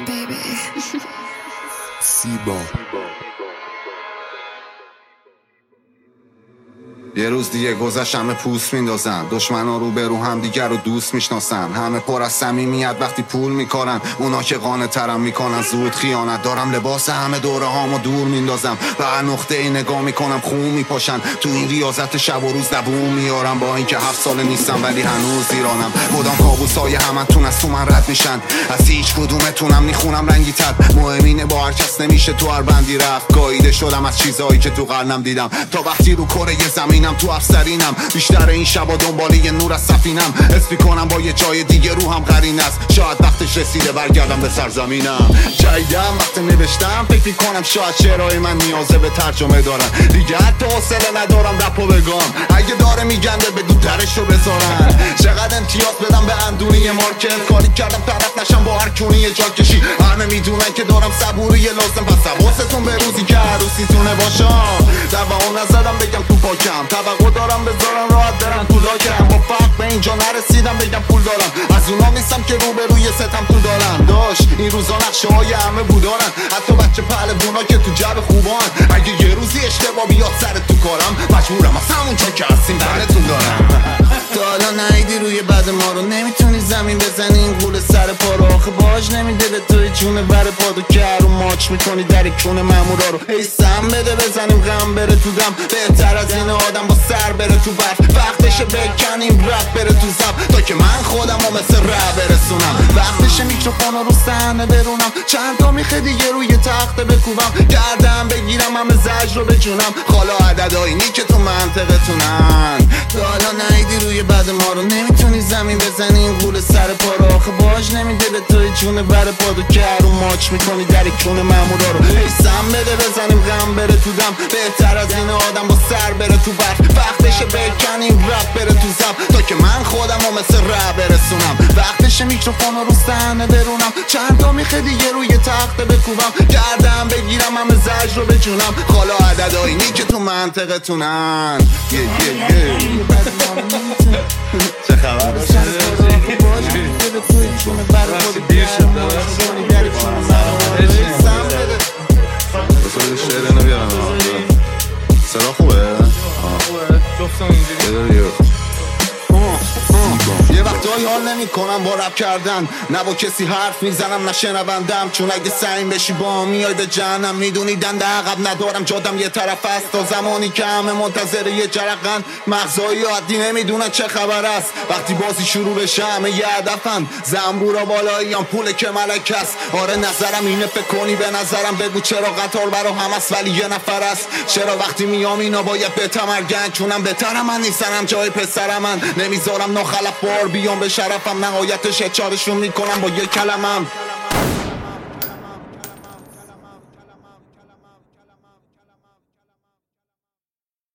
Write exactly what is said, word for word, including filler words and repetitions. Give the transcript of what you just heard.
baby. سیبا یه روز دیگه گذشت، همه پوست میندازن، دشمنا رو به رو هم دیگر رو دوست میشناسن، همه پر از صمیمیت وقتی پول میکنن، اونا که قانع ترم میکنن زود خیانت دارم، لباس همه دوره هامو دور میندازم، به هر نقطه ای نگاه میکنم خون میپاشن، تو این ریاضت شب و روز دووم میارم، با اینکه هفت سال نیستم ولی هنوز ایرانم، مدام کابوسای همتون از تو من رد میشن، از هیچ کدومتونم میخونم رنگی تر، مهم اینه با هر کس نمیشه تو هر بندی رفت، گاییده شدم از چیزایی که تو قلبم دیدم، تا وقتی رو کره زمین تو افسرینم، بیشتر این شبا دنبال یه نور از سفینم، حس میکنم با یه جای دیگه روحم قرین است، شاید وقتش رسیده برگردم به سرزمینم، جایدم وقت نوشتم فکر میکنم شاید شعرهای من نیازه به ترجمه دارن، دیگه حتی حوصله ندارم رپو بگم، اگه داره میگنده بگو درشو بذارن، چقدر امتیاز بدم به اندونی مارکل، کاری کردم طرف نشم با هر کونی یه جا کشی، همه میدونن که دارم صبوری لازم، پس حواستون به روزی که عروسیتونه باشم، دوام نزدم بگم تو پاکم، توقع دارم بذارم راحت برم تو لاکم، با فقر به اینجا نرسیدم بگم پول دارم، از اونا نیستم که رو به روی ستم تو دارم، داشت این روزا نقشه های همه بودارن، حتی بچه پهلوونا که تو جب خوبان، اگه یه روزی اشتباه بیاد سر تو کارم، مجبورم از همون جا که هستیم براتون دارم، تا حالا نیدی روی بد ما رو، نمیتونی زمین بزنی این قول سر پا رو، آخه باج نمیده به توی جونه بر پادو که رو ماچ میکنی در کون مامورا رو، ای سم بده بزنیم غم بره تو دم، بهتر از این آدم با سر بره تو برف، وقتشه بکنیم رفت بره تو زب، تا که من خودم رو مثل رب برسونم، وقتشه میکروفون رو صحنه برونم، چند تا میخه دیگه روی تخته بکوبم، گردم بگیرم همه زج رو بجونم، خالا عددهایی که تو منطقتونن، تا حالا نیدی روی بد ما رو، نمیتونی زمین بزنی این قول سر پا رو، آخه باج نمیده به توی جونه بر پادو که رو ماچ میکنی در کون مامورا رو، ای سم بده بزنیم غم بره تو دم، بهتر از این آدم با سر بره تو برف، وقتشه بکنیم رپ بره تو زب، تا که من خودم رو مثل رپ برسونم، وقتشه میکروفون رو صحنه برونم، چند تا میخه دیگه روی تخته بکوبم، گردم بگیرم همه زج رو بجونم، خالا عددهایی که تو منطقتونن، یه یه یه چه خبر؟ دیر شد بسید شعر اینو بیارم، صدا خوبه؟ جفتم اینجوری یه وقتایی حال نمی کنم با رپ کردن، نه با کسی حرف میزنم نه شنوندم، چون اگه سعیم بشی با میای به جهنم، میدونی دنده عقب ندارم جادم یه طرف است، تا زمانی که همه منتظر یه جرقن، مغزایی عادی نمیدونن چه خبر است، وقتی بازی شروع بشه همه یه هدفن، زنبورا بالایی هم پول که ملک است، آره نظرم اینه فکر کنی به نظرم، بگو چرا قطار برا هم است ولی یه نفر است، چرا وقتی میام اینا باید بتمرگن، چونم بهترم من نیستنم جای پسرم من، نمیذارم ناخلف بار بیام به شرفم، نهایتش اچارشون میکنم با یه کلمم.